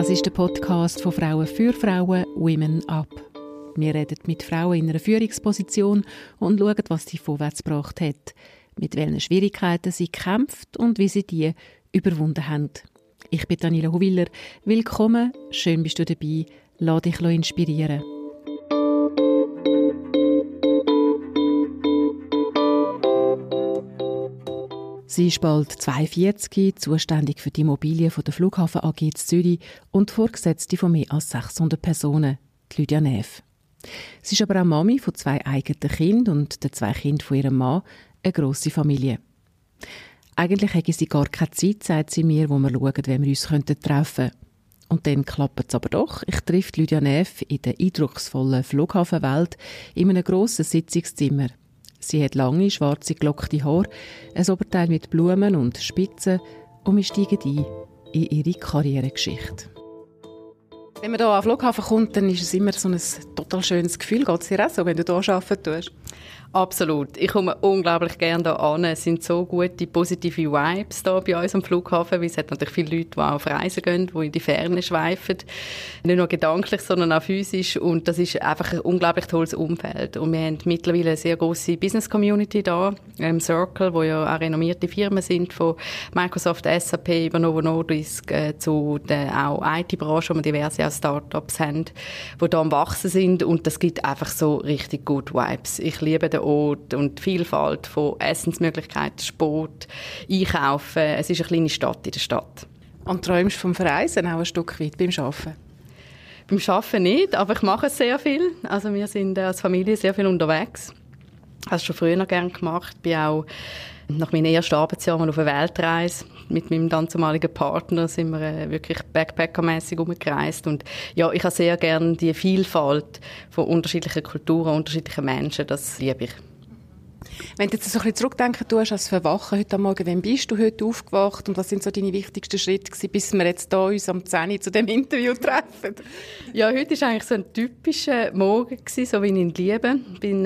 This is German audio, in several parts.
Das ist der Podcast von Frauen für Frauen, Women Up. Wir reden mit Frauen in einer Führungsposition und schauen, was sie vorwärts gebracht hat, mit welchen Schwierigkeiten sie kämpft und wie sie die überwunden haben. Ich bin Daniela Huwiller. Willkommen, schön bist du dabei. Lass dich inspirieren. Sie ist bald 42, zuständig für die Immobilien der Flughafen AG in Zürich und Vorgesetzte von mehr als 600 Personen, Lydia Neff. Sie ist aber auch Mami von 2 eigenen Kindern und den 2 Kindern von ihrem Mann, eine grosse Familie. Eigentlich hätte sie gar keine Zeit, sagt sie mir, wo wir schauen, wenn wir uns treffen könnten. Und dann klappt es aber doch. Ich treffe Lydia Neff in der eindrucksvollen Flughafenwelt in einem grossen Sitzungszimmer. Sie hat lange, schwarze, gelockte Haare, ein Oberteil mit Blumen und Spitzen und wir steigen ein in ihre Karrieregeschichte. Wenn man hier an den Flughafen kommt, dann ist es immer so ein total schönes Gefühl. Geht es dir auch so, wenn du hier arbeiten tust? Absolut. Ich komme unglaublich gerne hier an. Es sind so gute, positive Vibes hier bei uns am Flughafen, weil es hat natürlich viele Leute, die auch auf Reisen gehen, die in die Ferne schweifen. Nicht nur gedanklich, sondern auch physisch. Und das ist einfach ein unglaublich tolles Umfeld. Und wir haben mittlerweile eine sehr grosse Business-Community hier, Circle, wo ja auch renommierte Firmen sind, von Microsoft, SAP über Novo Nordisk zu der auch IT-Branche, wo wir diverse Startups haben, die hier am Wachsen sind. Und das gibt einfach so richtig gute Vibes. Ich liebe den Ort und die Vielfalt von Essensmöglichkeiten, Sport, Einkaufen. Es ist eine kleine Stadt in der Stadt. Und träumst vom Verreisen auch ein Stück weit beim Arbeiten? Beim Arbeiten nicht, aber ich mache sehr viel. Also wir sind als Familie sehr viel unterwegs. Ich habe es schon früher noch gerne gemacht. Ich bin auch nach meinem ersten Arbeitsjahr mal auf einer Weltreise mit meinem dann damaligen Partner sind wir wirklich backpackermässig umgereist. Und ja, ich habe sehr gerne die Vielfalt von unterschiedlichen Kulturen, unterschiedlichen Menschen. Das liebe ich. Wenn du jetzt so ein bisschen zurückdenken tust, als Verwachen heute Morgen, wann bist du heute aufgewacht und was sind so deine wichtigsten Schritte gewesen, bis wir jetzt hier uns am 10 Uhr zu diesem Interview treffen? Ja, heute war eigentlich so ein typischer Morgen gewesen, so wie ich ihn liebe. Ich bin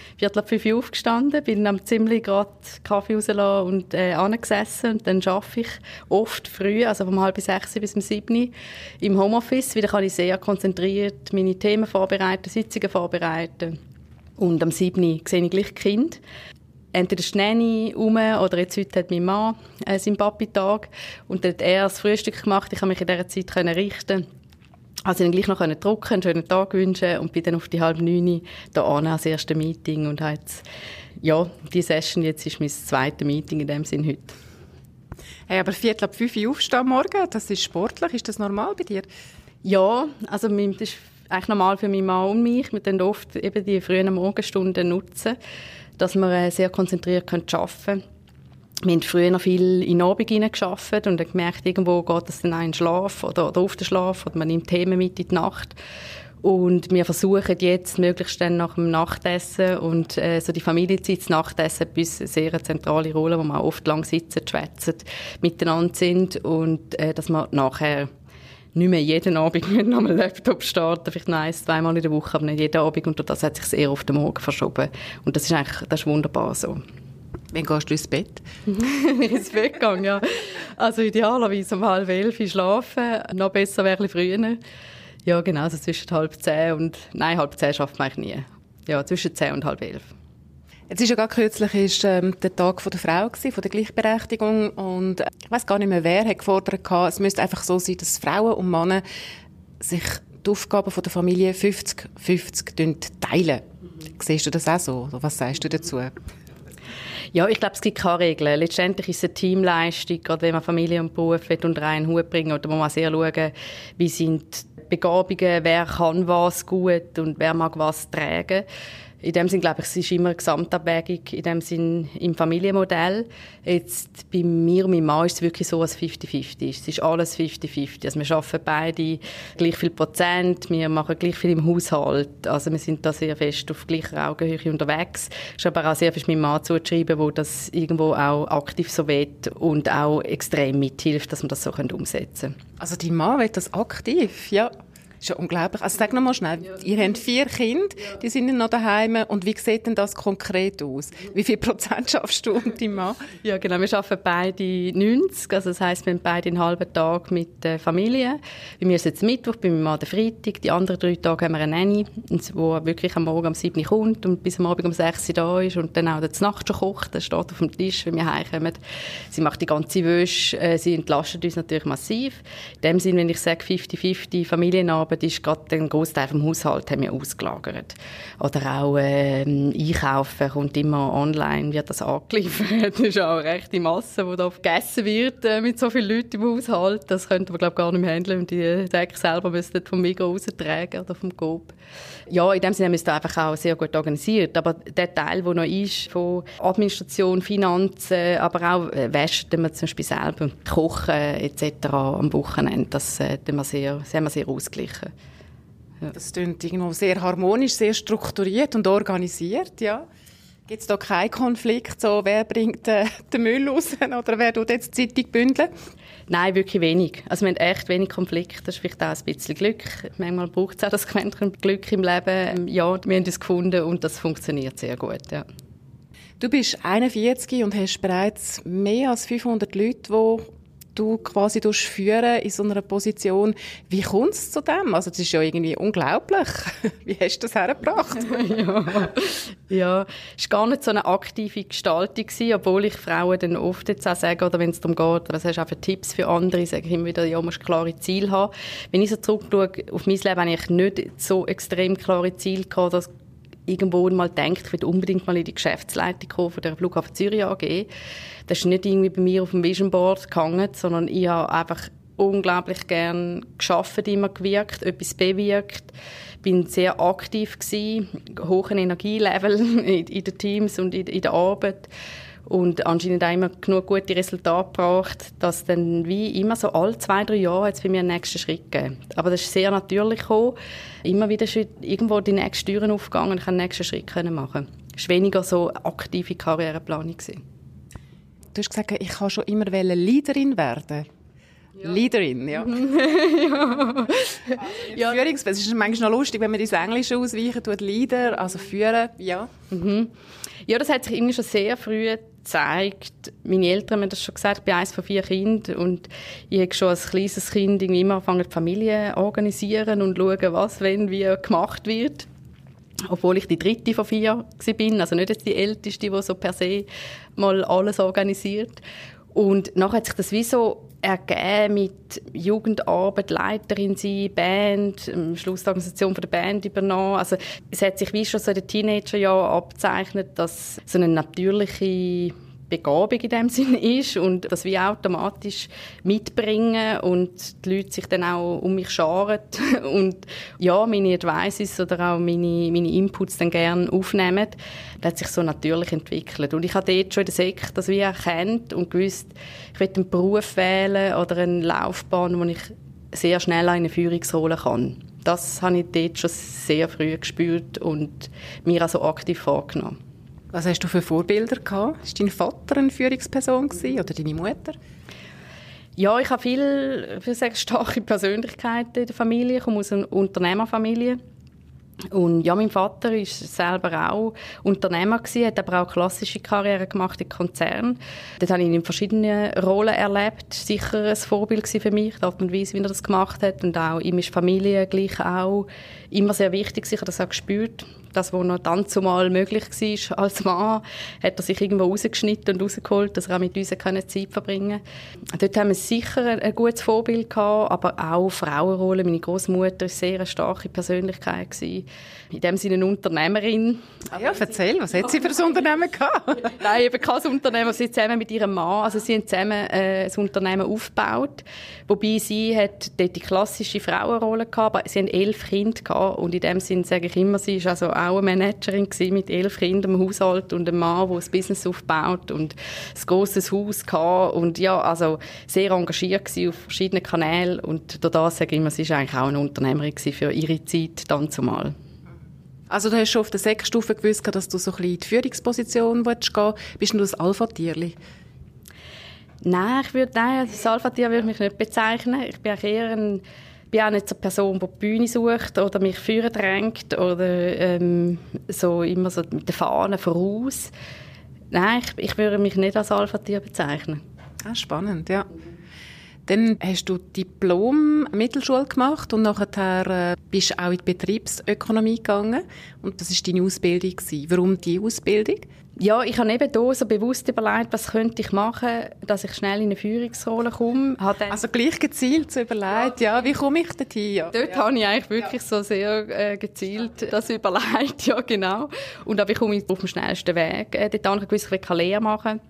4:45 Uhr aufgestanden, bin am ziemlich gerade Kaffee rausgelassen und angesessen. Und dann arbeite ich oft früh, also vom 5:30 bis um 7 Uhr im Homeoffice. Wieder kann ich sehr konzentriert meine Themen vorbereiten, Sitzungen vorbereiten. Und am 7. sehe ich gleich Kind. Entweder ist die Nanny rum oder jetzt heute hat mein Mann seinen Papi-Tag. Und dann hat er das Frühstück gemacht. Ich konnte mich in dieser Zeit richten. Also dann gleich noch drucken, einen schönen Tag wünschen und bin dann auf die 8:30 hier an als erste Meeting. Und habe jetzt, ja, die Session jetzt ist mein zweites Meeting in dem Sinn heute. Hey, aber 4:45 Uhr aufstehen am Morgen, das ist sportlich. Ist das normal bei dir? Ja, also das ist eigentlich normal für meinen Mann und mich. Wir dann oft eben die frühen Morgenstunden nutzen, dass wir sehr konzentriert arbeiten können. Wir haben früher noch viel in den Abend gearbeitet und dann gemerkt, irgendwo geht es dann auch in den Schlaf oder auf den Schlaf oder man nimmt Themen mit in die Nacht. Und wir versuchen jetzt möglichst dann nach dem Nachtessen und so die Familienzeit, das Nachtessen, bei uns eine sehr zentrale Rolle, wo wir auch oft lang sitzen, schwätzen, miteinander sind und dass wir nachher nicht mehr jeden Abend mit einem Laptop starten, vielleicht noch 1-2 Mal in der Woche, aber nicht jeden Abend. Und das hat sich sehr auf den Morgen verschoben. Und das ist wunderbar so. Wann gehst du ins Bett? Ins Bett gehen, ja. Also idealerweise um 10:30 schlafen. Noch besser wäre ein bisschen früher. Ja, genau, also zwischen 9:30 und... Nein, 9:30 schafft man eigentlich nie. Ja, zwischen 10 und 10:30. Jetzt ist ja gerade kürzlich der Tag der Frau gewesen, von der Gleichberechtigung, und ich weiss gar nicht mehr, wer hat gefordert hat, es müsste einfach so sein, dass Frauen und Männer sich die Aufgaben der Familie 50-50 teilen. Siehst du das auch so? Oder was sagst du dazu? Ja, ich glaube, es gibt keine Regeln. Letztendlich ist es eine Teamleistung, gerade wenn man Familie und Beruf unter einen Hut bringen will, oder muss man sehr schauen, wie sind Begabungen, wer kann was gut und wer mag was tragen. In dem Sinn, glaube ich, es ist immer eine Gesamtabwägung, in dem Sinn im Familienmodell. Jetzt bei mir und meinem Mann ist es wirklich so, dass es 50-50 ist. Es ist alles 50-50. Also wir arbeiten beide gleich viel Prozent, wir machen gleich viel im Haushalt. Also wir sind da sehr fest auf gleicher Augenhöhe unterwegs. Es ist aber auch sehr viel meinem Mann zugeschrieben, der das irgendwo auch aktiv so will und auch extrem mithilft, dass wir das so umsetzen können. Also dein Mann will das aktiv, ja? Das ist ja unglaublich. Also sag noch mal schnell, ihr habt 4 Kinder, die sind noch daheim. Und wie sieht denn das konkret aus? Wie viel Prozent schaffst du und dein Mann? Ja, genau. Wir arbeiten beide 90. Also das heisst, wir haben beide einen halben Tag mit der Familie. Bei mir ist jetzt Mittwoch, bei meinem Mann der Freitag. Die anderen 3 Tage haben wir eine Nanny, die wirklich am Morgen um 7 Uhr kommt und bis am Abend um 6 Uhr da ist und dann auch zur Nacht schon kocht. Das steht auf dem Tisch, wenn wir heimkommen. Sie macht die ganze Wäsche. Sie entlastet uns natürlich massiv. In dem Sinne, wenn ich sage 50-50 Familienarbeit, ist gerade den Großteil vom Haushalt haben wir ausgelagert. Oder auch Einkaufen kommt immer online, wird das angeliefert. Das ist auch eine rechte Masse, die da gegessen wird mit so vielen Leuten im Haushalt. Das könnte man, glaube ich, gar nicht mehr handeln, und die Säcke selber müssen vom Migros raustragen oder vom Coop. Ja, in dem Sinne haben wir es da einfach auch sehr gut organisiert. Aber der Teil, der noch ist, von Administration, Finanzen, aber auch Wäsche, den wir zum Beispiel selber kochen etc. am Wochenende, das haben wir sehr ausgeglichen. Ja. Das klingt irgendwo sehr harmonisch, sehr strukturiert und organisiert, ja. Gibt es da keinen Konflikt, so wer bringt den Müll raus oder wer tut jetzt die Zeitung bündeln? Nein, wirklich wenig. Also wir haben echt wenig Konflikte. Das ist vielleicht auch ein bisschen Glück. Manchmal braucht es auch das Quäntchen Glück im Leben. Ja, wir haben es gefunden und das funktioniert sehr gut, ja. Du bist 41 und hast bereits mehr als 500 Leute, die du quasi führen in so einer Position. Wie kommt es zu dem? Also das ist ja irgendwie unglaublich. Wie hast du das hergebracht? Ja, es war gar nicht so eine aktive Gestaltung gewesen, obwohl ich Frauen dann oft jetzt auch sage, oder wenn es darum geht, was hast du auch für Tipps für andere, sage ich immer wieder, ja, musst klare Ziele haben. Wenn ich so zurückschaue auf mein Leben, habe ich nicht so extrem klare Ziele gehabt, dass irgendwo mal denkt, ich will unbedingt mal in die Geschäftsleitung kommen von der Flughafen Zürich AG. Das ist nicht irgendwie bei mir auf dem Vision Board gehangen, sondern ich habe einfach unglaublich gern gearbeitet, immer gewirkt, etwas bewirkt. Bin sehr aktiv gewesen, hohen Energielevel in den Teams und in der Arbeit. Und anscheinend auch immer genug gute Resultate gebracht, dass dann wie immer so alle 2-3 Jahre jetzt bei mir einen nächsten Schritt gegeben. Aber das ist sehr natürlich gekommen. Immer wieder irgendwo die nächsten Türen aufgegangen und ich konnte den nächsten Schritt machen. Es war weniger so aktive Karriereplanung. Du hast gesagt, ich kann schon immer Leaderin werden. Ja. Leaderin, ja. Ja. Es ist manchmal noch lustig, wenn man das Englische ausweichen tut, Leader, also führen, ja. Mhm. Ja, das hat sich irgendwie schon sehr früh gezeigt. Meine Eltern haben das schon gesagt, ich bin eines von 4 Kindern und ich habe schon als kleines Kind irgendwie immer angefangen, die Familie zu organisieren und schauen, was, wenn, wie gemacht wird. Obwohl ich die 3. von 4 war, also nicht jetzt die Älteste, die so per se mal alles organisiert. Und nachher hat sich das wie so ergeben mit Jugendarbeit, Leiterin sein, Band, am Schluss die Organisation von der Band übernommen. Also es hat sich wie schon so in den Teenagerjahren abgezeichnet, dass so eine natürliche Begabung in dem Sinne ist und das wie automatisch mitbringen und die Leute sich dann auch um mich scharen und ja, meine Advices oder auch meine Inputs dann gerne aufnehmen. Das hat sich so natürlich entwickelt. Und ich habe dort schon in der Sek das wie erkannt und gewusst, ich will einen Beruf wählen oder eine Laufbahn, wo ich sehr schnell in eine Führungsrolle kann. Das habe ich dort schon sehr früh gespürt und mir auch so aktiv vorgenommen. Was hast du für Vorbilder gehabt? War dein Vater eine Führungsperson oder deine Mutter? Ja, ich habe viele starke Persönlichkeiten in der Familie. Ich komme aus einer Unternehmerfamilie. Und ja, mein Vater war selber auch Unternehmer gewesen, hat aber auch klassische Karriere gemacht in Konzernen. Dort habe ich ihn in verschiedenen Rollen erlebt. Sicher ein Vorbild für mich, die Art und Weise, wie er das gemacht hat. Und auch ihm ist Familie gleich auch immer sehr wichtig. Ich habe das auch gespürt. Das, was noch dann zumal möglich war als Mann, hat er sich irgendwo rausgeschnitten und rausgeholt, dass er auch mit uns Zeit verbringen konnte. Dort haben wir sicher ein gutes Vorbild gehabt, aber auch Frauenrollen. Meine Großmutter war sehr eine starke Persönlichkeit gewesen. In dem Sinne eine Unternehmerin. Ja, erzähl, was hat sie für ein Unternehmen gehabt? Nein, eben kein Unternehmen. Sie zusammen mit ihrem Mann, also sie haben zusammen ein Unternehmen aufgebaut. Wobei sie hat dort die klassische Frauenrolle gehabt, aber sie haben 11 Kinder gehabt. Und in dem Sinne sage ich immer, sie war also auch eine Managerin gewesen, mit 11 Kindern im Haushalt und einem Mann, der ein Business aufbaut und ein grosses Haus gehabt. Und ja, also sehr engagiert gewesen auf verschiedenen Kanälen. Und durch das sage ich immer, sie war eigentlich auch eine Unternehmerin gewesen für ihre Zeit dann zumal. Also du hast schon auf der Sekstufe gewusst, dass du so ein bisschen in die Führungsposition gehen willst. Bist du das Alpha-Tierli? Nein, als Alpha-Tier würde ich mich nicht bezeichnen. Ich bin eher ein bin auch nicht so eine Person, die die Bühne sucht oder mich führen drängt oder so immer so mit den Fahnen voraus. Nein, ich würde mich nicht als Alpha-Tier bezeichnen. Ah, spannend, ja. Dann hast du Diplom-Mittelschule gemacht und nachher bist du auch in die Betriebsökonomie gegangen. Und das war deine Ausbildung. Warum diese Ausbildung? Ja, ich habe eben hier so bewusst überlegt, was könnte ich machen, dass ich schnell in eine Führungsrolle komme. Also gleich gezielt zu überlegt, ja, wie komme ich dorthin? Ja. Dort habe ich eigentlich wirklich so sehr gezielt das überlegt, ja genau. Und aber ich komme auf dem schnellsten Weg. Dort habe ich gewusst, ich will keine Lehre machen.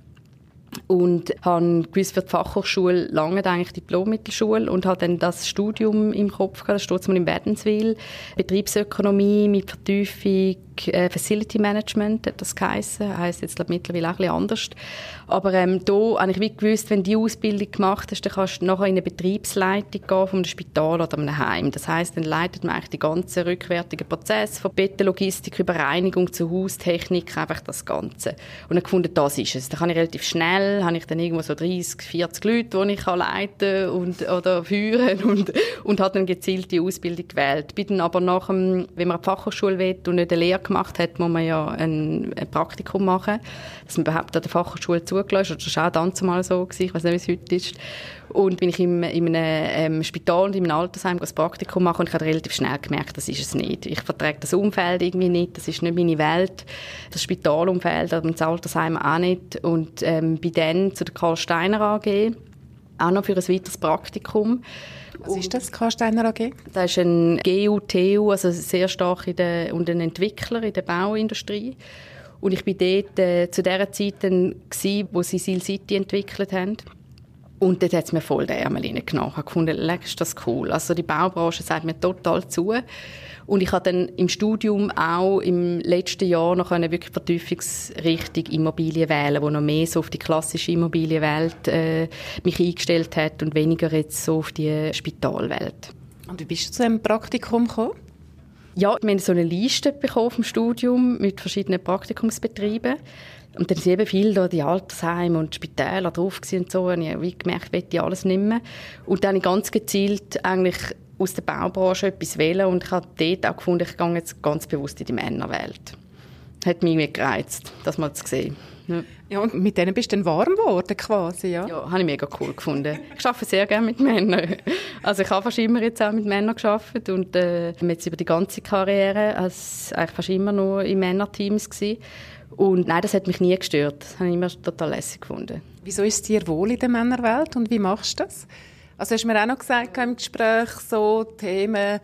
Und habe gewusst, für die Fachhochschule lange eigentlich Diplom-Mittelschule und habe dann das Studium im Kopf gehabt, das steht mir in Wädenswil, Betriebsökonomie mit Vertiefung, Facility Management hat das geheissen, heisst jetzt glaube mittlerweile auch ein bisschen anders. Aber da habe ich wie gewusst, wenn du die Ausbildung gemacht hast, dann kannst du nachher in eine Betriebsleitung gehen von einem Spital oder einem Heim. Das heisst, dann leitet man eigentlich die ganzen rückwärtigen Prozesse von Bettenlogistik über Reinigung zu Haustechnik, einfach das Ganze. Und dann gefunden, das ist es. Da kann ich relativ schnell, habe ich dann irgendwo so 30, 40 Leute, die ich leiten oder führen und habe dann gezielt die Ausbildung gewählt. Bin dann aber nach dem, wenn man eine Fachhochschule will und nicht eine Lehre gemacht hat, muss man ja ein Praktikum machen, dass man überhaupt an der Fachhochschule zugelassen ist. Das war auch dann zumal so gewesen. Ich weiß nicht, wie es heute ist. Und bin ich in einem Spital und in einem Altersheim das Praktikum machen und ich habe relativ schnell gemerkt, das ist es nicht. Ich vertrage das Umfeld irgendwie nicht, das ist nicht meine Welt. Das Spitalumfeld oder das Altersheim auch nicht. Und bin dann zu der Karl Steiner AG, auch noch für ein weiteres Praktikum. Was ist das, Karl Steiner AG? Das ist ein GU-TU, also sehr stark und ein Entwickler in der Bauindustrie. Und ich war dort zu dieser Zeit dann, wo sie Seal City entwickelt haben. Und dort hat es mir voll den Ärmel reingenommen. Ich habe gefunden, ist das cool. Also die Baubranche sagt mir total zu. Und ich habe dann im Studium auch im letzten Jahr noch eine wirklich Vertiefungsrichtung Immobilien wählen, wo noch mehr so auf die klassische Immobilienwelt mich eingestellt hat und weniger jetzt so auf die Spitalwelt. Und wie bist du zu einem Praktikum gekommen? Ja, wir haben so eine Liste bekommen vom Studium mit verschiedenen Praktikumsbetrieben. Und dann sind eben viele da, die Altersheime und die Spitäler drauf und so. Und ich habe gemerkt, ich will alles nicht mehr. Und dann habe ich ganz gezielt eigentlich aus der Baubranche etwas wählen und ich habe dort auch gefunden, ich gehe jetzt ganz bewusst in die Männerwelt. Hat mich irgendwie gereizt, das mal zu sehen. Ja. Ja, und mit denen bist du dann warm geworden quasi, ja? Ja, habe ich mega cool gefunden. Ich arbeite sehr gerne mit Männern. Also ich habe fast immer jetzt auch mit Männern gearbeitet und jetzt über die ganze Karriere als eigentlich fast immer nur in Männerteams gewesen. Und nein, das hat mich nie gestört. Das habe ich immer total lässig gefunden. Wieso ist es dir wohl in der Männerwelt und wie machst du das? Also hast du mir auch noch gesagt im Gespräch, so Themen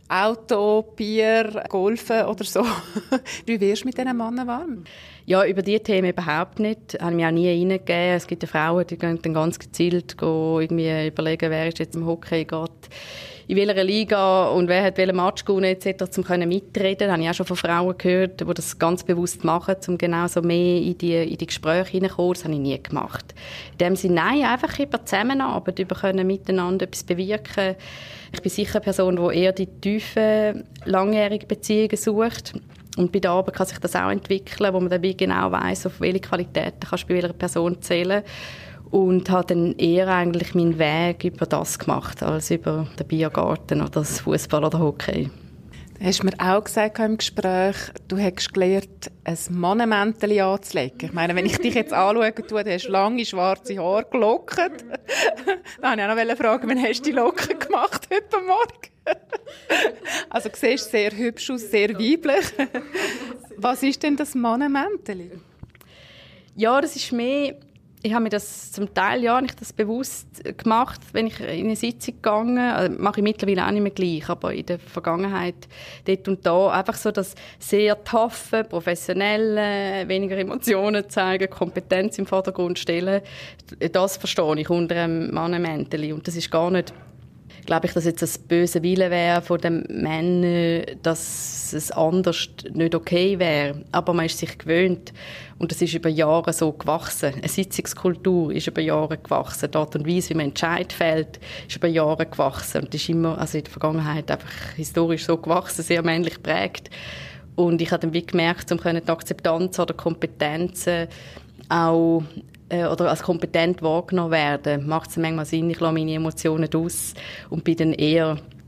Auto, Bier, Golfen oder so. Wie wirst du mit diesen Männern warm? Ja, über diese Themen überhaupt nicht. Habe ich mich auch nie reingegeben. Es gibt ja Frauen, die gehen dann ganz gezielt irgendwie überlegen, wer ist jetzt im Hockey gerade in welcher Liga und wer hat welchen Match gewonnen etc., um mitreden. Das habe ich auch schon von Frauen gehört, die das ganz bewusst machen, um genau so mehr in die Gespräche hineinzukommen. Das habe ich nie gemacht. In dem Sinne, nein, einfach über Zusammenarbeit, über können miteinander etwas bewirken. Ich bin sicher eine Person, die eher die tiefen, langjährigen Beziehungen sucht. Und bei der Arbeit kann sich das auch entwickeln, wo man dann wie genau weiss, auf welche Qualitäten kannst du bei welcher Person zählen. Und habe dann eher eigentlich meinen Weg über das gemacht, als über den Biergarten oder das Fußball oder Hockey. Du hast mir auch gesagt im Gespräch, du hast gelernt, ein Mannenmäntel anzulegen. Ich meine, wenn ich dich jetzt anschaue, du hast lange schwarze Haare gelockt. Da wollte ich auch noch fragen, wann hast du die Locken gemacht heute Morgen? Also du siehst sehr hübsch aus, sehr weiblich. Was ist denn das Mannenmäntel? Ja, das ist mehr... Ich habe mir das zum Teil ja nicht das bewusst gemacht, wenn ich in eine Sitzung gegangen. Also, mache ich mittlerweile auch nicht mehr gleich, aber in der Vergangenheit dort und da einfach so das sehr taffe, professionelle, weniger Emotionen zeigen, Kompetenz im Vordergrund stellen. Das verstehe ich unter einem Mannenmäntel und das ist gar nicht, glaube ich, dass jetzt das böse Wille wäre von den Männern, dass es anders nicht okay wäre. Aber man ist sich gewöhnt. Und das ist über Jahre so gewachsen. Eine Sitzungskultur ist über Jahre gewachsen. Die Art und Weise, wie man Entscheid fällt, ist über Jahre gewachsen. Und das ist immer, also in der Vergangenheit einfach historisch so gewachsen, sehr männlich geprägt. Und ich habe dann wie gemerkt, um die Akzeptanz oder Kompetenzen auch oder als kompetent wahrgenommen werden, macht es manchmal Sinn, ich lasse meine Emotionen aus und bin dann eher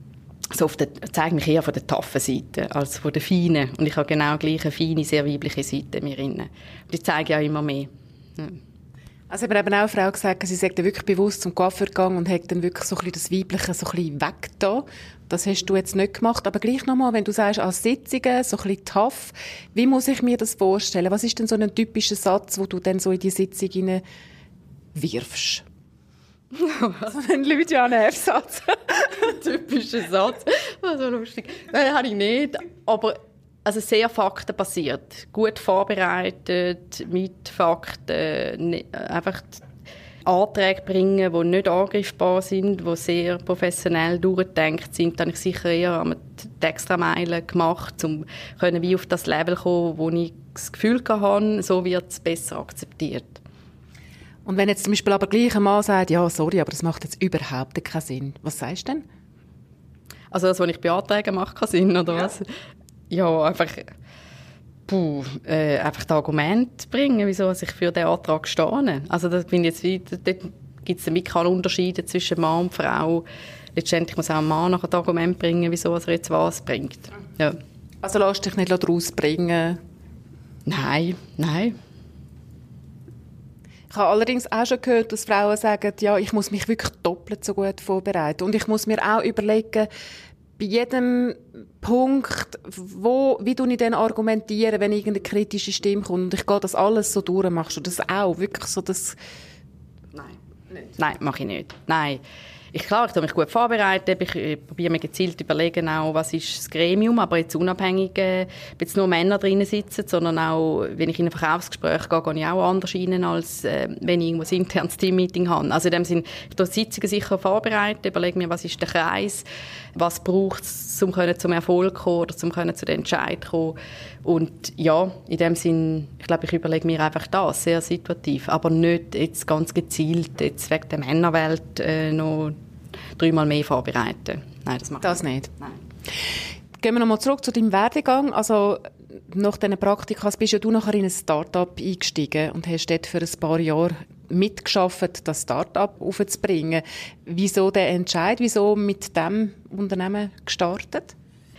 so zeige mich eher von der taffen Seite als von der feinen. Und ich habe genau gleich eine feine, sehr weibliche Seite in mir drin. Und die zeige ich auch immer mehr. Ja. Also haben eben auch eine Frau gesagt, sie sei dann wirklich bewusst zum Coiffeur gegangen und hat dann wirklich so ein bisschen das Weibliche so ein bisschen weggetan. Das hast du jetzt nicht gemacht. Aber gleich nochmal, wenn du sagst, als Sitzungen, so ein bisschen tough, wie muss ich mir das vorstellen? Was ist denn so ein typischer Satz, wo du dann so in die Sitzung hinein wirfst? So ein Lydia Neff-Satz. Typischer Satz. So lustig. Nein, habe ich nicht. Aber also sehr faktenbasiert. Gut vorbereitet, mit Fakten. Einfach Anträge bringen, die nicht angreifbar sind, die sehr professionell durchgedacht sind. Dann habe ich sicher eher die Extrameile gemacht, um wie auf das Level zu kommen, wo ich das Gefühl hatte, so wird es besser akzeptiert. Und wenn jetzt zum Beispiel aber gleich ein Mann sagt, ja, sorry, aber das macht jetzt überhaupt keinen Sinn, was sagst du denn? Also das, was ich beantrage, macht keinen Sinn, oder was? Ja, einfach das Argument bringen, wieso ich für den Antrag stehe. Also das bin jetzt dort gibt es keine Unterschiede zwischen Mann und Frau. Letztendlich muss auch ein Mann noch ein Argument bringen, wieso er jetzt was bringt. Ja. Also lass dich nicht daraus bringen? Nein. Ich habe allerdings auch schon gehört, dass Frauen sagen, ja, ich muss mich wirklich doppelt so gut vorbereiten. Und ich muss mir auch überlegen, bei jedem Punkt, wie ich dann argumentiere, wenn irgendeine kritische Stimme kommt. Und ich gehe das alles so durch. Machst du das auch? Wirklich so das? Nein, nicht. Nein, mache ich nicht. Nein. Ich tue mich gut vorbereiten. Ich probiere mir gezielt zu überlegen, auch, was ist das Gremium, aber jetzt unabhängig, ob jetzt nur Männer drinnen sitzen, sondern auch, wenn ich in ein Verkaufsgespräch gehe, gehe ich auch anders rein, als wenn ich irgendwo ein internes Teammeeting habe. Also in dem Sinne, ich tue Sitzungen sicher vorbereiten, überlege mir, was ist der Kreis, was braucht es, um zum Erfolg zu kommen oder zu den Entscheid zu kommen. Und ja, in dem Sinne, ich glaube, ich überlege mir einfach das, sehr situativ, aber nicht jetzt ganz gezielt, jetzt wegen der Männerwelt noch 3-mal mehr vorbereiten. Nein, das mache ich das nicht. Nein. Gehen wir nochmal zurück zu deinem Werdegang. Also nach diesen Praktika bist ja du nachher in ein Start-up eingestiegen und hast dort für ein paar Jahre mitgeschafft, das Start-up aufzubringen. Wieso der Entscheid? Wieso mit diesem Unternehmen gestartet?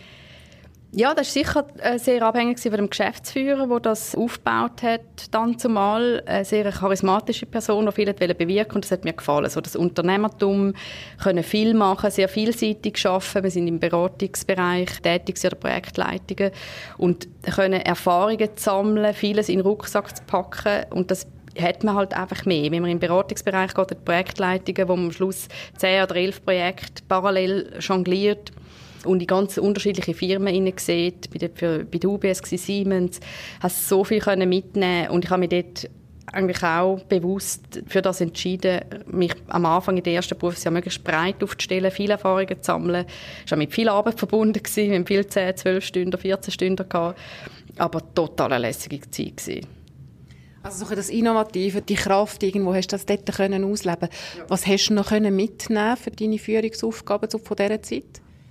Ja, das war sicher sehr abhängig von dem Geschäftsführer, der das aufgebaut hat. Dann zumal eine sehr charismatische Person, die viel bewirken, und das hat mir gefallen. So das Unternehmertum, können viel machen, sehr vielseitig arbeiten. Wir sind im Beratungsbereich tätig, oder Projektleitungen, und können Erfahrungen sammeln, vieles in den Rucksack zu packen, und das hat man halt einfach mehr. Wenn man im Beratungsbereich geht, die Projektleitungen, wo man am Schluss 10 oder 11 Projekte parallel jongliert und in ganz unterschiedliche Firmen sieht, bei der UBS, Siemens, hast so viel mitnehmen, und ich habe mich dort eigentlich auch bewusst für das entschieden, mich am Anfang in den ersten Berufsjahr möglichst breit aufzustellen, viele Erfahrungen zu sammeln. Es war mit viel Arbeit verbunden, wir haben viel 10, 12 Stunden, 14 Stunden gehabt, aber total eine lässige Zeit gewesen. Also so das Innovative, die Kraft, irgendwo hast du das dort ausleben. Ja. Was hast du noch mitnehmen für deine Führungsaufgaben von dieser Zeit?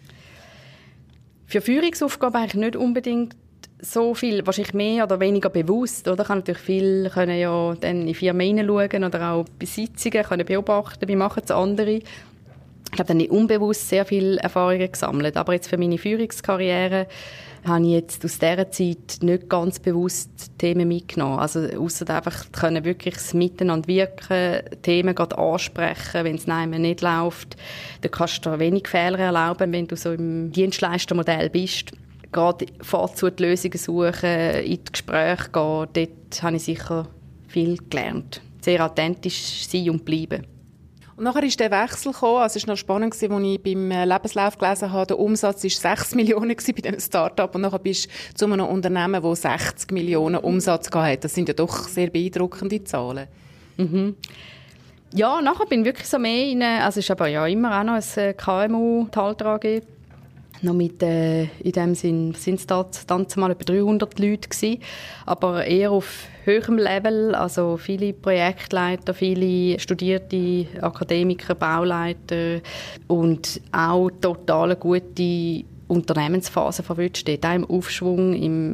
Für Führungsaufgaben eigentlich nicht unbedingt so viel, wahrscheinlich mehr oder weniger bewusst. Oder? Ich kann natürlich viel ja dann in Firmen hineinschauen oder auch bei Sitzungen können beobachten, wie machen es andere. Ich habe dann nicht unbewusst sehr viele Erfahrungen gesammelt. Aber jetzt für meine Führungskarriere habe ich jetzt aus dieser Zeit nicht ganz bewusst Themen mitgenommen. Also ausser einfach können wirklich das Miteinander wirken, Themen gerade ansprechen, wenn es nicht läuft. Dann kannst du wenig Fehler erlauben, wenn du so im Dienstleistermodell bist. Gerade vorzu die Lösungen suchen, in die Gespräche gehen, dort habe ich sicher viel gelernt. Sehr authentisch sein und bleiben. Und nachher ist der Wechsel gekommen. Also es war noch spannend, als ich beim Lebenslauf gelesen habe, der Umsatz war 6 Millionen bei diesem Start-up. Und nachher bist du zu einem Unternehmen, das 60 Millionen Umsatz hatte. Das sind ja doch sehr beeindruckende Zahlen. Mhm. Ja, nachher bin ich wirklich so mehr in also es ist aber ja immer auch noch ein KMU, die Halter AG. Noch mit, in dem Sinn sind es dann zumal etwa 300 Leute gewesen, aber eher auf höherem Level, also viele Projektleiter, viele studierte Akademiker, Bauleiter und auch total gute Unternehmensphase verwünscht steht, auch im Aufschwung, im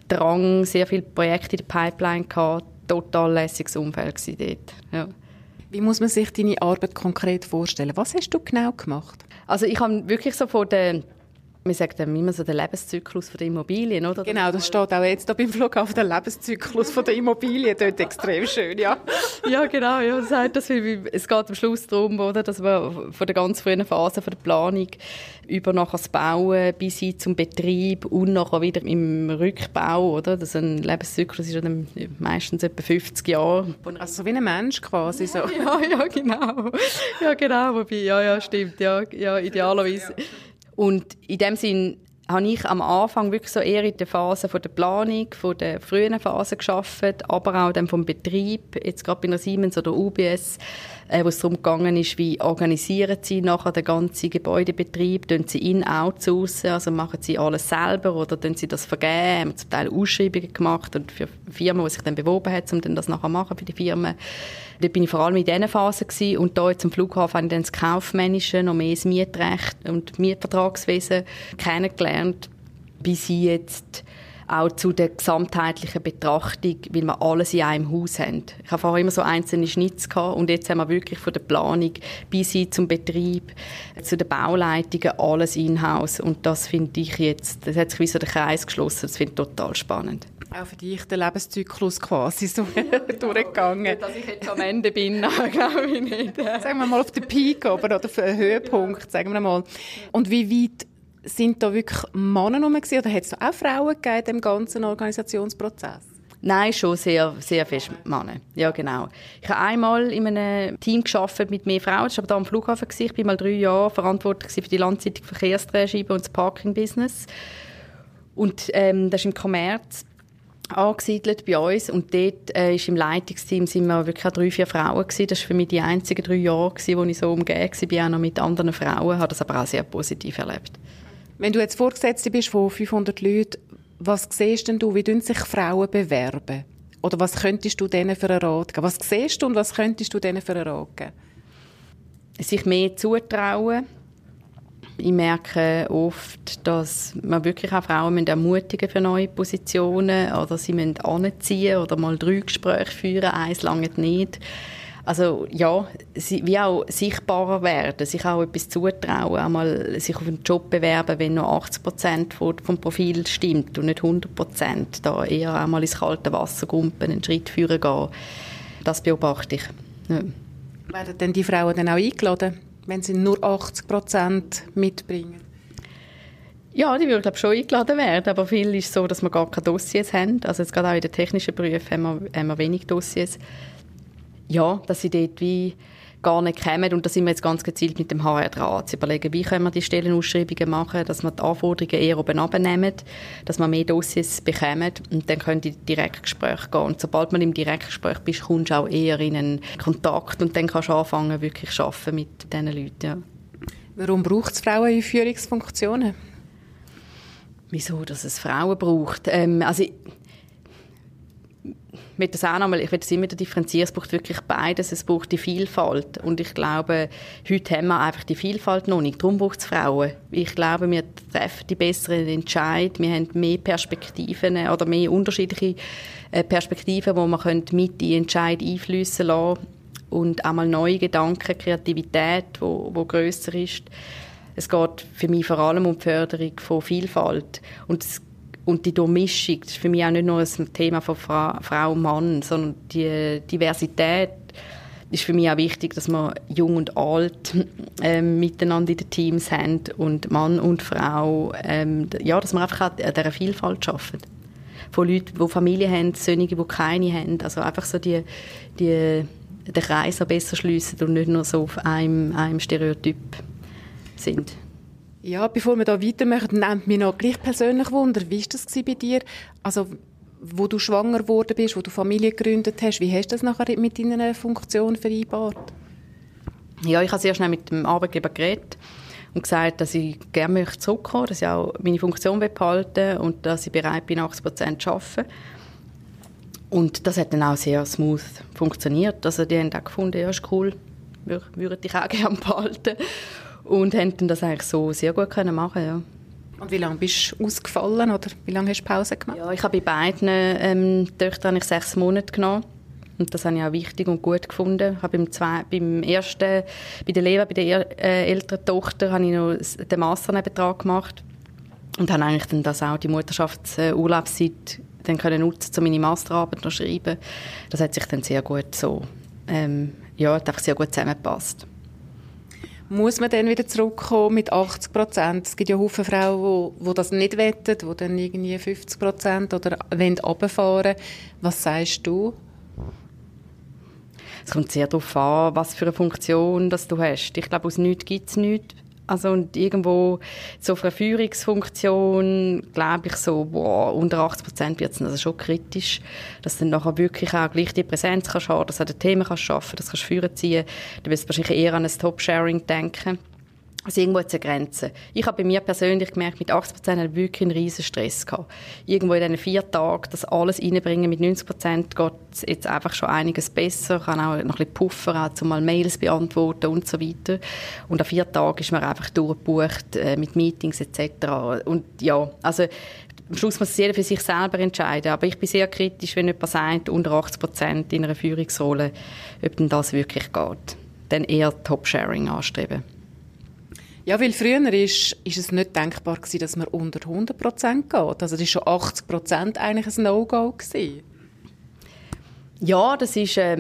Vorwärtsdrang, sehr viele Projekte in der Pipeline gehabt, total lässiges Umfeld gewesen dort. Ja. Wie muss man sich deine Arbeit konkret vorstellen? Was hast du genau gemacht? Also ich habe wirklich so von der, wir sagen immer so den Lebenszyklus der Immobilien, oder? Genau, das steht auch jetzt hier beim Flughafen, der Lebenszyklus der Immobilien, dort extrem schön, ja. Ja, genau, ja, das heißt, es geht am Schluss darum, oder, dass man von der ganz frühen Phase von der Planung über nachher das Bauen bis hin zum Betrieb und nachher wieder im Rückbau, oder? Das ist ein Lebenszyklus ist dann meistens etwa 50 Jahre. Also so wie ein Mensch quasi so. Ja, genau. Ja, genau, wobei, ja, stimmt, ja, idealerweise. Und in dem Sinn habe ich am Anfang wirklich so eher in der Phase von der Planung, von der frühen Phase gearbeitet, aber auch dann vom Betrieb, jetzt gerade bei einer Siemens oder UBS, wo es darum gegangen ist, wie organisieren sie nachher den ganzen Gebäudebetrieb, tun sie in-outsourcen, also machen sie alles selber oder tun sie das vergeben, haben zum Teil Ausschreibungen gemacht und für Firmen, die sich dann beworben haben, um dann das nachher machen für die Firmen. Dort bin ich vor allem in dieser Phase gewesen. Und da jetzt am Flughafen habe ich dann das Kaufmännische, noch mehr das Mietrecht und Mietvertragswesen kennengelernt, bis jetzt auch zu der gesamtheitlichen Betrachtung, weil wir alles in einem Haus haben. Ich habe vorher immer so einzelne Schnitte gehabt und jetzt haben wir wirklich von der Planung bis hin zum Betrieb, zu den Bauleitungen alles in-house. Und das finde ich jetzt, das hat sich wie so der Kreis geschlossen, das finde ich total spannend. Auch für dich der Lebenszyklus quasi so durchgegangen. Dass ich jetzt am Ende bin, glaube ich nicht. Sagen wir mal auf den Peak oder auf den Höhepunkt, sagen wir mal. Und wie weit sind da wirklich Männer rum gewesen, oder hat es da auch Frauen gegeben in dem ganzen Organisationsprozess? Nein, schon sehr, sehr fest Männer. Ja, genau. Ich habe einmal in einem Team gearbeitet mit mehr Frauen. Das war aber da am Flughafen. Ich war mal 3 Jahre verantwortlich für die Landzeitung Verkehrsdrehscheibe und das Parking-Business. Und das ist im Kommerz angesiedelt bei uns. Und dort ist im Leitungsteam sind wir wirklich auch 3-4 Frauen gewesen. Das war für mich die einzigen 3 Jahre, wo ich so umgeben war, auch noch mit anderen Frauen. Ich habe das aber auch sehr positiv erlebt. Wenn du jetzt Vorgesetzte bist von 500 Leuten, was siehst denn du, wie sich Frauen bewerben? Oder was könntest du denen für einen Rat geben? Was siehst du und was könntest du denen für einen Rat geben? Sich mehr zutrauen. Ich merke oft, dass man wirklich auch Frauen ermutigen für neue Positionen oder sie müssen anziehen oder mal 3 Gespräche führen, eins lange nicht. Also ja, wie auch sichtbarer werden, sich auch etwas zutrauen, einmal sich auf einen Job bewerben, wenn nur 80% vom Profil stimmt und nicht 100%. Da eher einmal ins kalte Wasser gumpen, einen Schritt führen gehen. Das beobachte ich. Ja. Werden denn die Frauen dann auch eingeladen, wenn sie nur 80% mitbringen? Ja, die würden glaube ich schon eingeladen werden, aber viel ist so, dass wir gar keine Dossiers haben. Also jetzt gerade auch in den technischen Berufen haben wir wenig Dossiers. Ja, dass sie dort wie gar nicht kommen. Und da sind wir jetzt ganz gezielt mit dem HR dran zu überlegen, wie können wir die Stellenausschreibungen machen, dass wir die Anforderungen eher oben runternehmen, dass wir mehr Dossiers bekommen und dann können die Direktgespräche gehen. Und sobald man im Direktgespräch bist, kommst du auch eher in einen Kontakt und dann kannst du anfangen, wirklich zu arbeiten mit diesen Leuten. Ja. Warum braucht es Frauen in Führungsfunktionen? Wieso, dass es Frauen braucht? Ich will das immer differenzieren, es braucht wirklich beides, es braucht die Vielfalt und ich glaube, heute haben wir einfach die Vielfalt noch nicht, darum braucht es Frauen. Ich glaube, wir treffen die besseren Entscheidungen, wir haben mehr Perspektiven oder mehr unterschiedliche Perspektiven, wo man mit in Entscheid einfliessen lassen und auch mal neue Gedanken, Kreativität, wo grösser ist. Es geht für mich vor allem um die Förderung von Vielfalt und die Durchmischung, das ist für mich auch nicht nur ein Thema von Frau und Mann, sondern die Diversität ist für mich auch wichtig, dass wir jung und alt miteinander in den Teams haben und Mann und Frau, dass wir einfach an dieser Vielfalt arbeiten. Von Leuten, die Familie haben, solche, die keine haben. Also einfach so den Kreis noch besser schliessen und nicht nur so auf einem Stereotyp sind. Ja, bevor wir da weitermachen, nimmt mich noch gleich persönlich Wunder. Wie war das bei dir? Also, wo du schwanger geworden bist, wo du Familie gegründet hast, wie hast du das nachher mit deiner Funktion vereinbart? Ja, ich habe sehr schnell mit dem Arbeitgeber geredet und gesagt, dass ich gerne zurückkommen möchte, dass ich auch meine Funktion behalten und dass ich bereit bin, 80% zu arbeiten. Und das hat dann auch sehr smooth funktioniert. Also die haben auch gefunden, ja, ist cool, würde ich auch gerne behalten. Und haben dann das eigentlich so sehr gut machen, ja. Und wie lange bist du ausgefallen oder wie lange hast du Pause gemacht? Ja, ich habe bei beiden Töchtern 6 Monate genommen. Und das habe ich auch wichtig und gut gefunden. Ich habe beim ersten, bei der Leva, bei der älteren Tochter, habe ich noch den Master nebenan gemacht und habe eigentlich dann das auch, die Mutterschaftsurlaubszeit dann können nutzen, um meine Masterarbeit noch zu schreiben. Das hat sich dann sehr gut so, hat einfach sehr gut zusammengepasst. Muss man dann wieder zurückkommen mit 80%? Es gibt ja viele Frauen, die das nicht wettet, die dann irgendwie 50% oder runterfahren wollen. Was sagst du? Es kommt sehr darauf an, was für eine Funktion das du hast. Ich glaube, aus nichts gibt es nichts. Also, und irgendwo so auf einer Führungsfunktion, glaube ich, so, unter 80% wird es also schon kritisch, dass du dann nachher wirklich auch gleich die Präsenz kannst haben, dass du an den Themen kannst arbeiten, dass du führen ziehen. Du wirst wahrscheinlich eher an ein Top-Sharing denken. Also irgendwo hat es eine Grenze. Ich habe bei mir persönlich gemerkt, mit 80% hatte ich wirklich einen riesen Stress gehabt. Irgendwo in diesen 4 Tagen das alles reinbringen, mit 90% geht es jetzt einfach schon einiges besser. Ich kann auch noch ein bisschen puffern, auch zum mal Mails beantworten und so weiter. Und an 4 Tagen ist man einfach durchgebucht mit Meetings etc. Und ja, also am Schluss muss es jeder für sich selber entscheiden. Aber ich bin sehr kritisch, wenn jemand sagt, unter 80% in einer Führungsrolle, ob denn das wirklich geht. Dann eher Top-Sharing anstreben. Ja, weil früher ist es nicht denkbar gewesen, dass man unter 100% geht. Also das war schon 80% eigentlich ein No-Go gewesen. Ja, das ist auch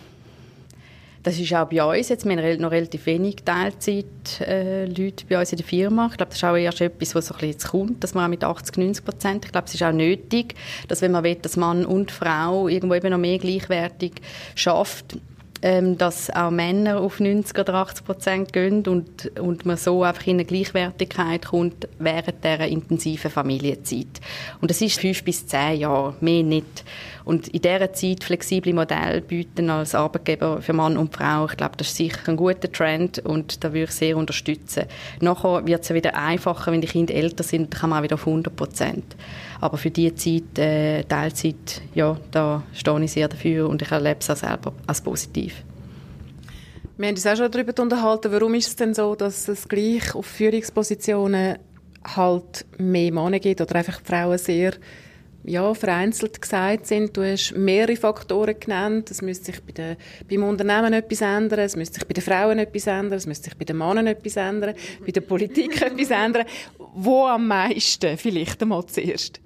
bei uns. Jetzt, wir haben noch relativ wenig Teilzeit-Leute bei uns in der Firma. Ich glaube, das ist auch erst etwas, was so ein bisschen jetzt kommt, dass man auch mit 80-90%. Ich glaube, es ist auch nötig, dass wenn man will, dass Mann und Frau irgendwo eben noch mehr gleichwertig schafft, dass auch Männer auf 90 oder 80% gehen und man so einfach in eine Gleichwertigkeit kommt während dieser intensiven Familienzeit. Und das ist 5 bis 10 Jahre, mehr nicht. Und in dieser Zeit flexible Modelle bieten als Arbeitgeber für Mann und Frau, ich glaube, das ist sicher ein guter Trend und da würde ich sehr unterstützen. Nachher wird es ja wieder einfacher, wenn die Kinder älter sind, dann kann man auch wieder auf 100%. Aber für diese Zeit, Teilzeit, ja, da stehe ich sehr dafür und ich erlebe es auch selber als positiv. Wir haben uns auch schon darüber unterhalten, warum ist es denn so, dass es gleich auf Führungspositionen halt mehr Männer gibt oder einfach die Frauen sehr vereinzelt gesagt sind. Du hast mehrere Faktoren genannt. Es müsste sich beim Unternehmen etwas ändern, es müsste sich bei den Frauen etwas ändern, es müsste sich bei den Männern etwas ändern, bei der Politik etwas ändern. Wo am meisten? Vielleicht einmal zuerst.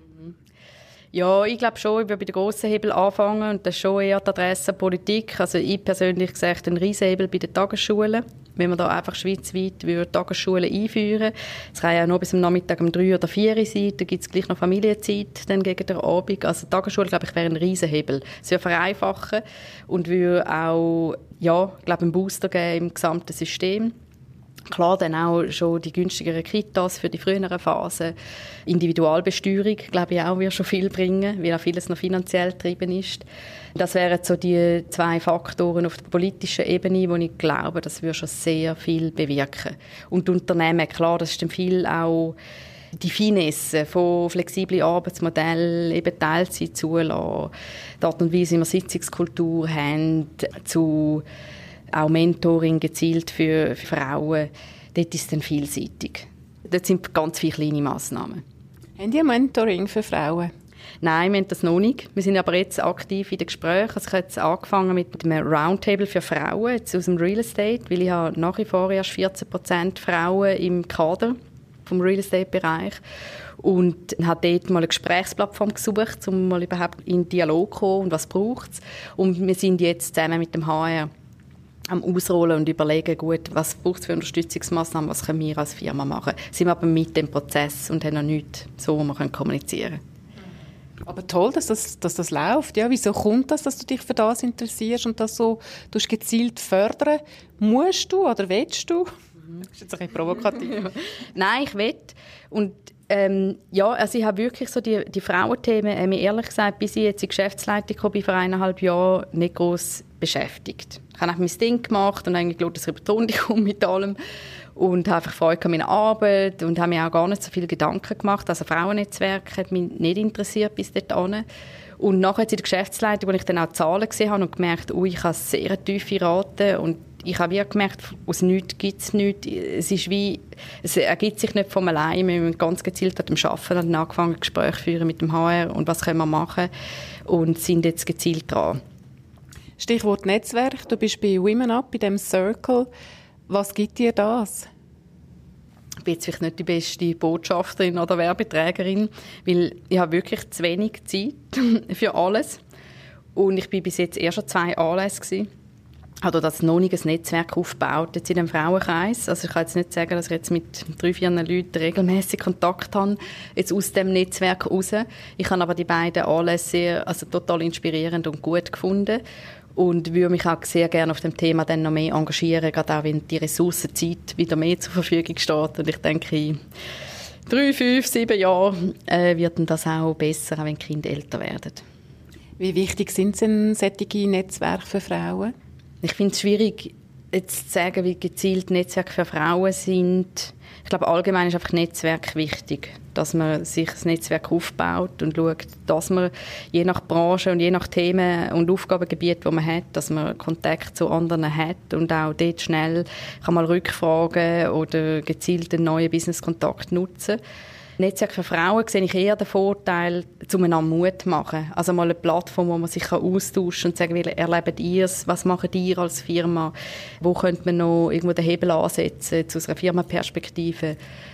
Ja, ich glaube schon, ich würde bei den grossen Hebel anfangen und das ist schon eher die Adresse Politik. Also ich persönlich sehe einen riesen Hebel bei den Tagesschulen. Wenn man da einfach schweizweit Tagesschulen einführen, es kann ja nur bis am Nachmittag um 3 oder 4 sein, da gibt es gleich noch Familienzeit dann gegen den Abend. Also Tagesschule, glaube ich, wäre ein riesen Hebel. Es würde vereinfachen und würde auch, einen Booster geben im gesamten System. Klar, dann auch schon die günstigeren Kitas für die früheren Phasen. Individualbesteuerung, glaube ich, auch wird schon viel bringen, weil auch vieles noch finanziell getrieben ist. Das wären so die 2 Faktoren auf der politischen Ebene, wo ich glaube, das würde schon sehr viel bewirken. Und die Unternehmen, klar, das ist dann viel auch die Finesse von flexiblen Arbeitsmodellen, eben Teilzeit zulassen, die Art und Weise, wie wir Sitzungskultur haben, zu auch Mentoring gezielt für Frauen, dort ist es dann vielseitig. Dort sind ganz viele kleine Massnahmen. Haben Sie Mentoring für Frauen? Nein, wir haben das noch nicht. Wir sind aber jetzt aktiv in den Gesprächen. Also ich habe jetzt angefangen mit einem Roundtable für Frauen jetzt aus dem Real Estate, weil ich habe nach wie vor erst 14% Frauen im Kader vom Real Estate-Bereich und habe dort mal eine Gesprächsplattform gesucht, um mal überhaupt in Dialog zu kommen und was braucht es. Und wir sind jetzt zusammen mit dem HR am Ausrollen und überlegen, gut, was braucht es für Unterstützungsmaßnahmen, was können wir als Firma machen. Sind wir aber mit dem Prozess und haben noch nichts, so wo wir kommunizieren können. Aber toll, dass das läuft. Ja, wieso kommt das, dass du dich für das interessierst und das so gezielt fördern? Musst du oder willst du? Das ist jetzt ein bisschen provokativ. Nein, ich will. Und also ich habe wirklich so die Frauenthemen, mir ehrlich gesagt, bis ich jetzt in die Geschäftsleitung kam, bin vor 1,5 Jahren nicht gross beschäftigt. Ich habe mein Ding gemacht und eigentlich geschaut, dass ich über die Runde komme mit allem und habe einfach Freude an meiner Arbeit und habe mir auch gar nicht so viele Gedanken gemacht. Also Frauennetzwerk hat mich nicht interessiert bis dahin. Und nachher in der Geschäftsleitung, als ich dann auch die Zahlen gesehen habe und gemerkt, ich habe sehr tiefe Raten und ich habe wirklich gemerkt, aus nichts gibt es nichts. Es ergibt sich nicht von allein. Wir haben ganz gezielt an dem Arbeiten und angefangen, Gespräche zu führen mit dem HR und was können wir machen und sind jetzt gezielt dran. Stichwort Netzwerk. Du bist bei Women Up, bei dem Circle. Was gibt dir das? Ich bin jetzt vielleicht nicht die beste Botschafterin oder Werbeträgerin, weil ich habe wirklich zu wenig Zeit für alles. Und ich war bis jetzt erst an 2 Anlässen. Ich habe das noch nicht ein Netzwerk aufgebaut jetzt in dem Frauenkreis. Also ich kann jetzt nicht sagen, dass ich jetzt mit 3-4 Leuten regelmäßig Kontakt habe, jetzt aus dem Netzwerk heraus. Ich habe aber die beiden Anlässe total inspirierend und gut gefunden und würde mich auch sehr gerne auf dem Thema dann noch mehr engagieren, gerade auch wenn die Ressourcenzeit wieder mehr zur Verfügung steht. Und ich denke, in 3, 5, 7 Jahren wird dann das auch besser, auch wenn die Kinder älter werden. Wie wichtig sind denn solche Netzwerke für Frauen? Ich finde es schwierig, jetzt zu sagen, wie gezielt Netzwerke für Frauen sind. Ich glaube, allgemein ist einfach Netzwerk wichtig, dass man sich das Netzwerk aufbaut und schaut, dass man je nach Branche und je nach Themen und Aufgabengebiet, wo man hat, dass man Kontakt zu anderen hat und auch dort schnell kann mal rückfragen oder gezielt einen neuen Business-Kontakt nutzen. Netzwerk für Frauen sehe ich eher den Vorteil, einander Mut zu machen. Also mal eine Plattform, wo man sich austauschen kann und sagen, wie erlebt ihr es, was macht ihr als Firma, wo könnte man noch irgendwo den Hebel ansetzen, aus einer Firmenperspektive.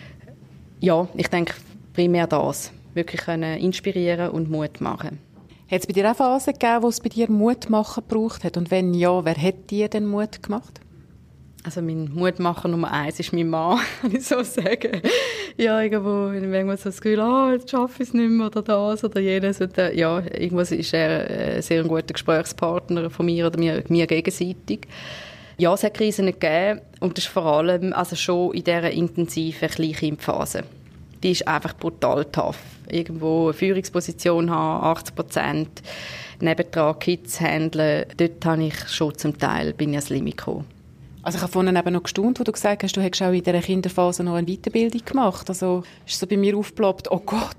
Ja, ich denke primär das, wirklich können inspirieren und Mut machen. Hat es bei dir auch Phasen gegeben, wo es bei dir Mut machen gebraucht hat? Und wenn ja, wer hat dir denn Mut gemacht? Also mein Mutmacher Nummer 1 ist mein Mann, kann ich so sagen. Ja, irgendwo so das Gefühl, jetzt schaffe ich es nicht mehr oder das oder jenes. Und, ja, irgendwas ist er ein sehr guter Gesprächspartner von mir oder mir gegenseitig. Ja, es hat Krisen gegeben und das ist vor allem schon in dieser intensiven Kleinkindphase. Die ist einfach brutal tough. Irgendwo eine Führungsposition haben, 80%, nebendran Kids handeln. Dort habe ich schon zum Teil bin ich ans Limit gekommen. Also ich habe vorhin eben noch gestaunt, wo du gesagt hast, du hättest auch in dieser Kinderphase noch eine Weiterbildung gemacht. Also ist so bei mir aufgeploppt, oh Gott.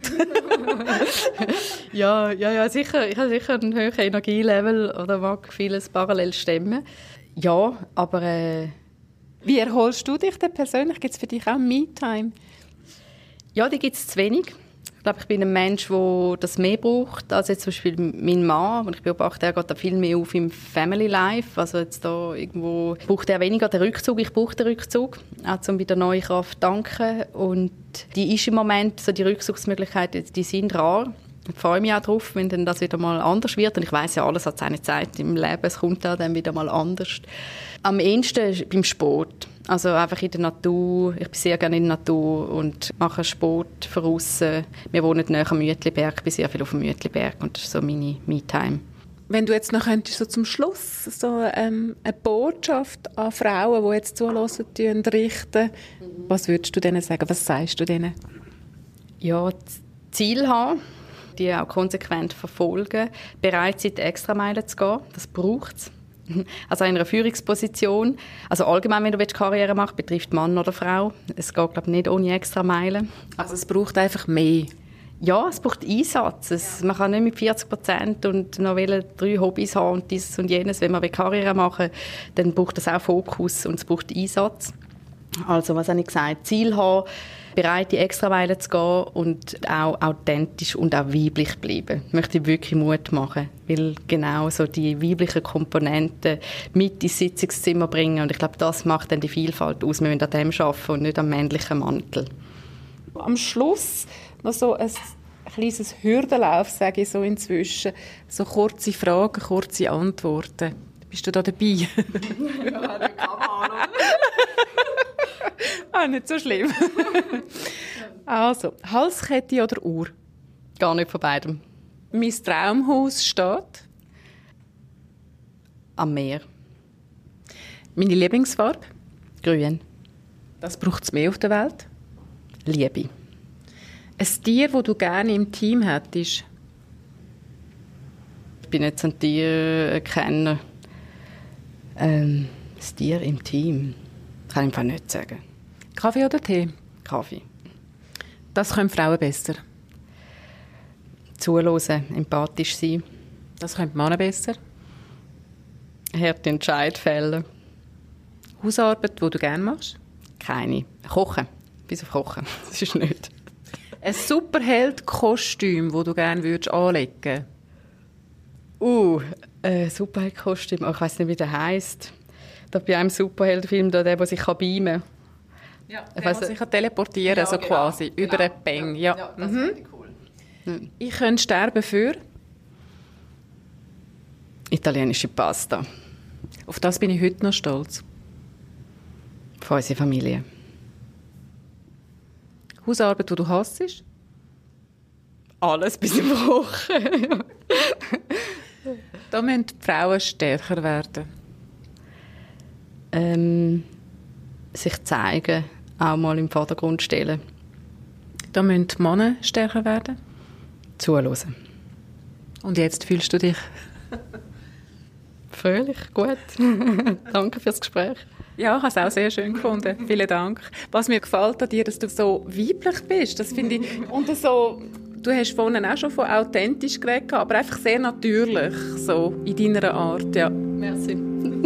ja, sicher. Ich habe sicher einen hohen Energielevel oder mag vieles parallel stemmen. Ja, aber... Wie erholst du dich denn persönlich? Gibt es für dich auch Me-Time? Ja, die gibt es zu wenig. Ich glaube, ich bin ein Mensch, der das mehr braucht als jetzt zum Beispiel mein Mann. Und ich beobachte, er geht da viel mehr auf im Family Life. Also jetzt da irgendwo braucht er weniger den Rückzug. Ich brauche den Rückzug, auch um wieder neue Kraft zu tanken. Und die ist im Moment, so die Rückzugsmöglichkeiten, die sind rar. Ich freue mich auch darauf, wenn dann das wieder mal anders wird. Und ich weiss ja, alles hat seine Zeit im Leben. Es kommt dann wieder mal anders. Am ehesten beim Sport. Also einfach in der Natur. Ich bin sehr gerne in der Natur und mache Sport von aussen. Wir wohnen nahe am Mütliberg. Ich bin sehr viel auf dem Mütliberg und das ist so meine Me-Time. Wenn du jetzt noch könntest, so zum Schluss so eine Botschaft an Frauen, die jetzt zuhören, richten, was würdest du denen sagen? Was sagst du denen? Ja, Ziel haben, die auch konsequent verfolgen, bereit sind, Extrameile zu gehen. Das braucht es. Also in einer Führungsposition, also allgemein, wenn du Karriere machst, betrifft Mann oder Frau. Es geht, glaube ich, nicht ohne Extrameilen. Also es braucht einfach mehr? Ja, es braucht Einsatz. Man kann nicht mit 40% und noch 3 Hobbys haben und dieses und jenes. Wenn man Karriere machen will, dann braucht es auch Fokus und es braucht Einsatz. Also, was habe ich gesagt? Ziel haben, bereit, die Extrameile zu gehen und auch authentisch und auch weiblich bleiben. Ich möchte wirklich Mut machen, weil genau so die weiblichen Komponenten mit ins Sitzungszimmer bringen. Und ich glaube, das macht dann die Vielfalt aus. Wir müssen an dem arbeiten und nicht am männlichen Mantel. Am Schluss noch so ein kleines Hürdenlauf, sage ich so inzwischen. So kurze Fragen, kurze Antworten. Bist du da dabei? Ja, das kann man auch. Nicht so schlimm. Also, Halskette oder Uhr? Gar nicht von beidem. Mein Traumhaus steht? Am Meer. Meine Lieblingsfarbe? Grün. Das braucht es mehr auf der Welt? Liebe. Ein Tier, das du gerne im Team hättest? Ich bin nicht so ein Tierkenner. Das Tier im Team? Kann ich einfach nicht sagen. Kaffee oder Tee? Kaffee. Das können Frauen besser? Zuhören, empathisch sein. Das können Männer besser? Harte Entscheid fällen. Hausarbeit, die du gerne machst? Keine. Kochen. Bis auf Kochen. Das ist nicht. Ein Superheld-Kostüm, das du gerne anlegen würdest? Superheldenkostüm, ich weiß nicht, wie der heisst. Da bei einem Superheldenfilm, der sich beamen kann. Ja, der sich teleportieren kann, genau, quasi, über einen Bang. Ja, das wäre cool. Ich könnte sterben für? Italienische Pasta. Auf das bin ich heute noch stolz. Von unserer Familie. Hausarbeit, die du hasst? Alles bis im Wochen. Da müssen die Frauen stärker werden. Sich zeigen, auch mal im Vordergrund stellen. Da müssen die Männer stärker werden. Zuhören. Und jetzt fühlst du dich? Fröhlich, gut. Danke fürs Gespräch. Ja, ich habe es auch sehr schön gefunden. Vielen Dank. Was mir gefällt an dir, dass du so weiblich bist, das finde ich. Und so, du hast vorhin auch schon von authentisch geredet, aber einfach sehr natürlich, so in deiner Art. Ja. Merci.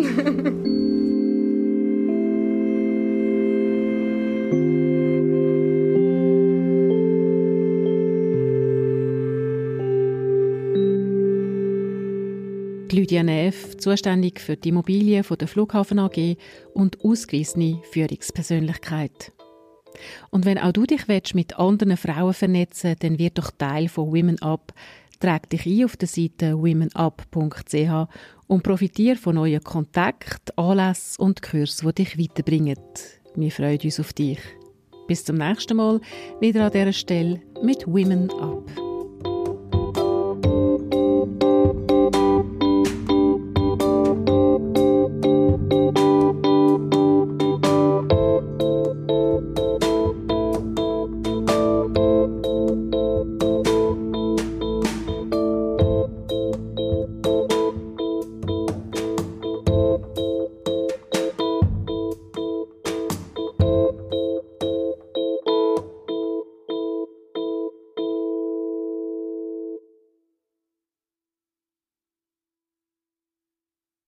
Lydia Neff, zuständig für die Immobilien der Flughafen AG und ausgewiesene Führungspersönlichkeit. Und wenn auch du dich mit anderen Frauen vernetzen willst, dann wird doch Teil von Women Up. Trag dich ein auf der Seite womenup.ch und profitiere von neuen Kontakten, Anlässen und Kursen, die dich weiterbringen. Wir freuen uns auf dich. Bis zum nächsten Mal, wieder an dieser Stelle mit Women Up.